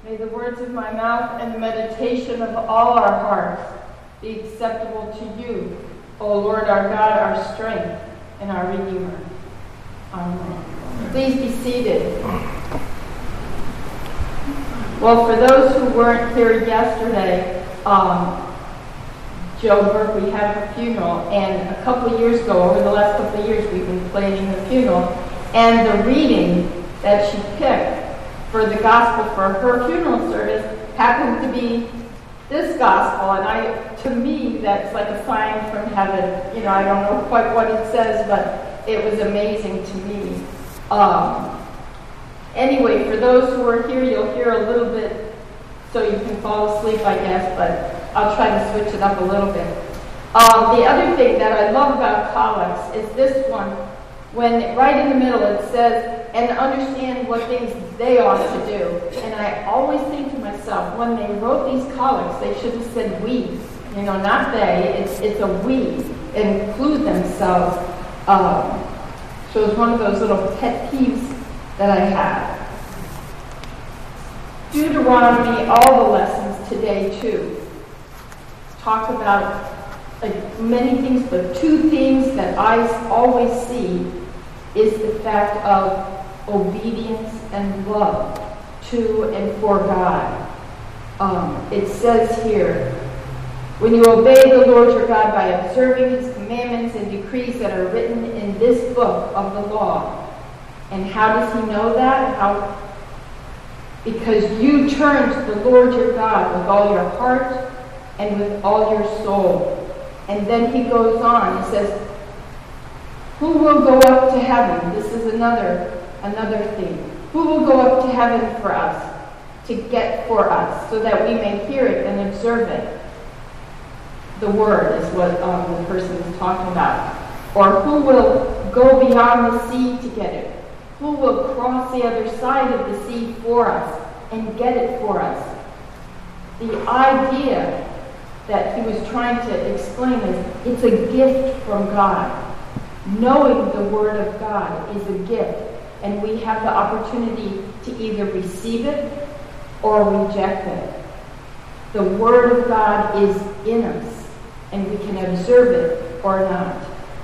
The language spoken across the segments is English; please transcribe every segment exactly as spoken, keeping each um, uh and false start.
May the words of my mouth and the meditation of all our hearts be acceptable to you, O Lord our God, our strength and our Redeemer. Amen. Please be seated. Well, for those who weren't here yesterday, um, Joe Burke, we had her funeral, and a couple of years ago, over the last couple of years, we've been planning the funeral, and the reading that she picked for the gospel for her funeral service happened to be this gospel, and I, to me, that's like a sign from heaven. You know, I don't know quite what it says, but it was amazing to me. Um, anyway, for those who are here, you'll hear a little bit, so you can fall asleep, I guess, but I'll try to switch it up a little bit. Um, the other thing that I love about collects is this one, when right in the middle it says, and understand what things they ought to do. And I always think to myself, when they wrote these collects, they should have said we. You know, not they, it's, it's a we. Include themselves. Um, so it's one of those little pet peeves that I have. Deuteronomy, all the lessons today too, talk about like many things, but two things that I always see is the fact of obedience and love to and for God. Um, it says here, when you obey the Lord your God by observing his commandments and decrees that are written in this book of the law. And how does he know that? How? Because you turn to the Lord your God with all your heart and with all your soul. And then he goes on, he says, who will go up to heaven? This is another another thing. Who will go up to heaven for us, to get for us, so that we may hear it and observe it? The word is what um, the person is talking about. Or who will go beyond the sea to get it? Who will cross the other side of the sea for us and get it for us? The idea that he was trying to explain is it's a gift from God. Knowing the Word of God is a gift, and we have the opportunity to either receive it or reject it. The Word of God is in us, and we can observe it or not.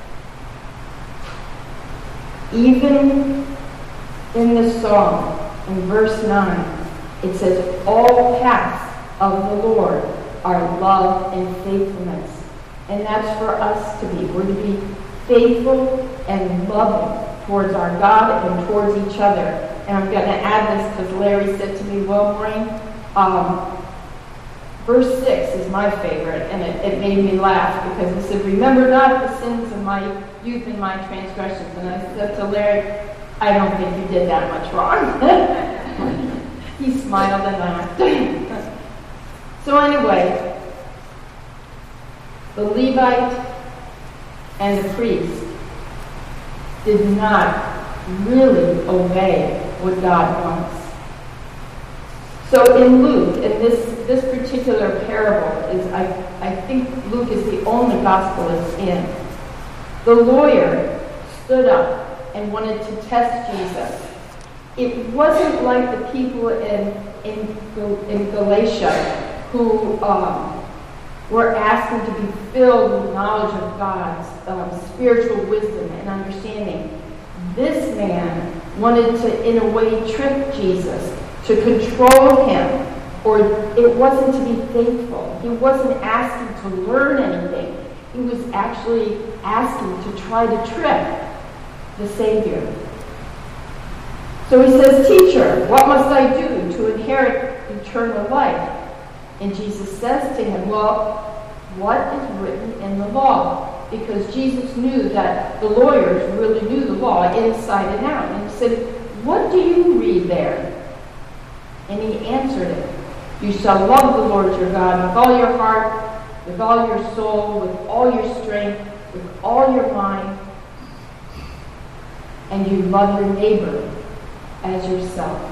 Even in the song, in verse nine, it says, all paths of the Lord are love and faithfulness. And that's for us to be. We're to be faithful and loving towards our God and towards each other. And I'm going to add this because Larry said to me, well, Maureen, um, verse six is my favorite, and it, it made me laugh because he said, remember not the sins of my youth and my transgressions. And I said to Larry, I don't think you did that much wrong. He smiled and laughed. So anyway, the Levite and the priest did not really obey what God wants. So in Luke, and this, this particular parable is, I, I think Luke is the only gospel it's in. The lawyer stood up and wanted to test Jesus. It wasn't like the people in, in, in Galatia who um, were asking to be filled with knowledge of God's um, spiritual wisdom and understanding. This man wanted to, in a way, trick Jesus, to control him, or it wasn't to be faithful. He wasn't asking to learn anything. He was actually asking to try to trick the Savior. So he says, teacher, what must I do to inherit eternal life? And Jesus says to him, well, what is written in the law? Because Jesus knew that the lawyers really knew the law inside and out. And he said, what do you read there? And he answered it. You shall love the Lord your God with all your heart, with all your soul, with all your strength, with all your mind, and you love your neighbor as yourself.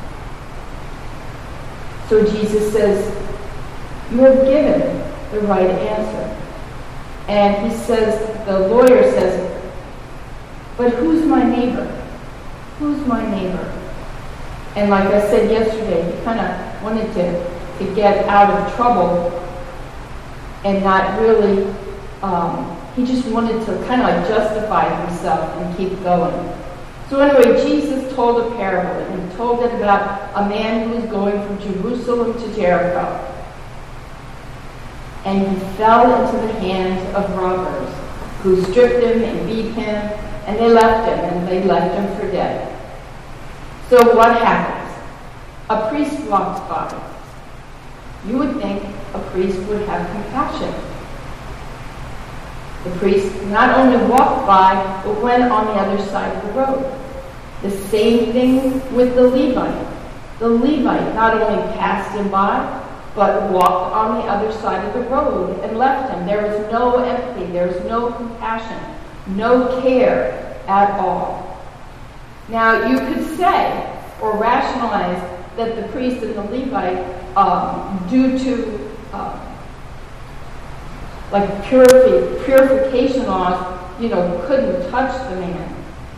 So Jesus says, you have given the right answer. And he says, the lawyer says, but who's my neighbor? Who's my neighbor? And like I said yesterday, he kind of wanted to, to get out of trouble and not really, um, he just wanted to kind of like justify himself and keep going. So anyway, Jesus told a parable, and he told it about a man who was going from Jerusalem to Jericho. And he fell into the hands of robbers, who stripped him and beat him, and they left him, and they left him for dead. So what happens? A priest walks by. You would think a priest would have compassion. The priest not only walked by, but went on the other side of the road. The same thing with the Levite. The Levite not only passed him by, but walked on the other side of the road and left him. There was no empathy, there was no compassion, no care at all. Now, you could say or rationalize that the priest and the Levite, um, due to uh, like purifi- purification laws, you know, couldn't touch the man.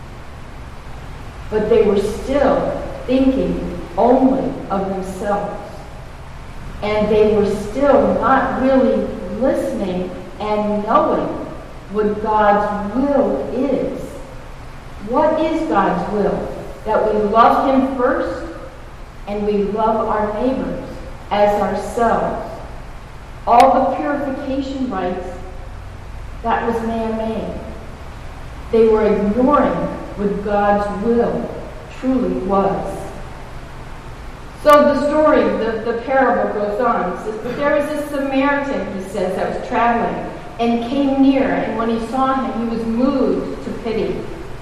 But they were still thinking only of themselves. And they were still not really listening and knowing what God's will is. What is God's will? That we love Him first and we love our neighbors as ourselves. All the purification rites, that was man-made. They were ignoring what God's will truly was. So the story, the, the parable goes on. It says, but there was a Samaritan, he says, that was traveling and came near, and when he saw him, he was moved to pity.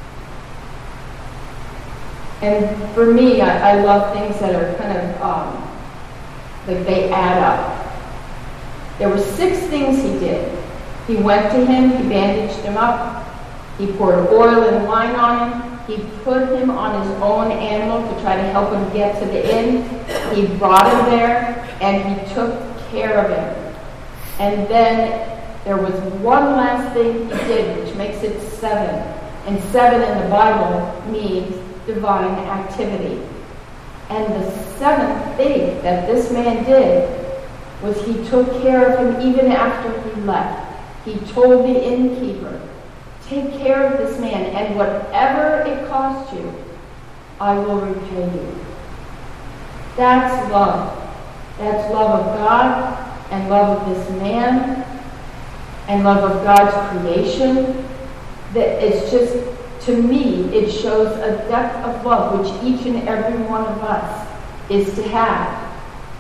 And for me, I, I love things that are kind of, um, like they add up. There were six things he did. He went to him, he bandaged him up, he poured oil and wine on him, he put him on his own animal to try to help him get to the inn. He brought him there, and he took care of him. And then there was one last thing he did, which makes it seven. And seven in the Bible means divine activity. And the seventh thing that this man did was he took care of him even after he left. He told the innkeeper, take care of this man, and whatever it costs you, I will repay you. That's love. That's love of God, and love of this man, and love of God's creation. That it's just, to me, it shows a depth of love which each and every one of us is to have.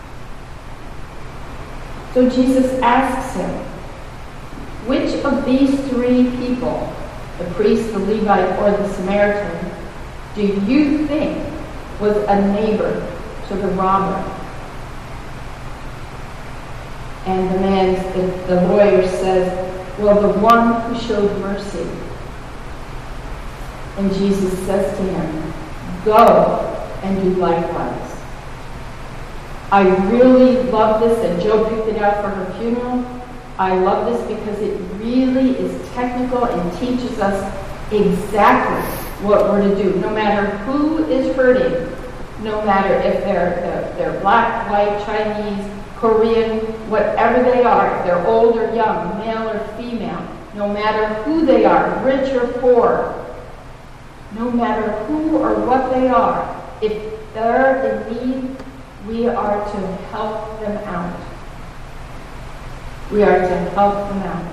So Jesus asks him, which of these three people, the priest, the Levite, or the Samaritan, do you think was a neighbor to the robber? And the man, the, the lawyer says, well, the one who showed mercy. And Jesus says to him, go and do likewise. I really love this, and Joe picked it out for her funeral. I love this because it really is technical and teaches us exactly what we're to do. No matter who is hurting, no matter if they're, they're, they're black, white, Chinese, Korean, whatever they are, if they're old or young, male or female, no matter who they are, rich or poor, no matter who or what they are, if they're in need, we are to help them out. We are to help them out.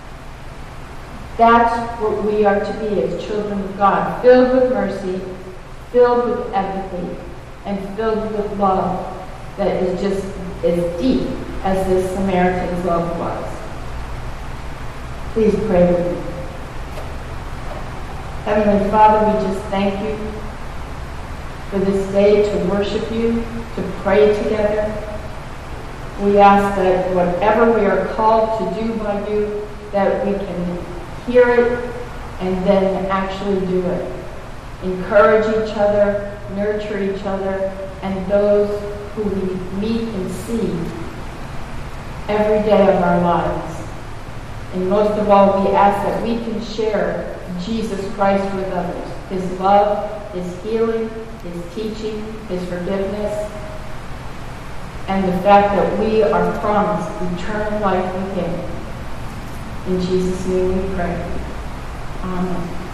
That's what we are to be as children of God, filled with mercy, filled with empathy, and filled with love that is just as deep as this Samaritan's love was. Please pray with me. Heavenly Father, we just thank you for this day to worship you, to pray together. We ask that whatever we are called to do by you, that we can hear it and then actually do it. Encourage each other, nurture each other, and those who we meet and see every day of our lives. And most of all, we ask that we can share Jesus Christ with others. His love, His healing, His teaching, His forgiveness, and the fact that we are promised eternal life with Him. In Jesus' name we pray. Amen.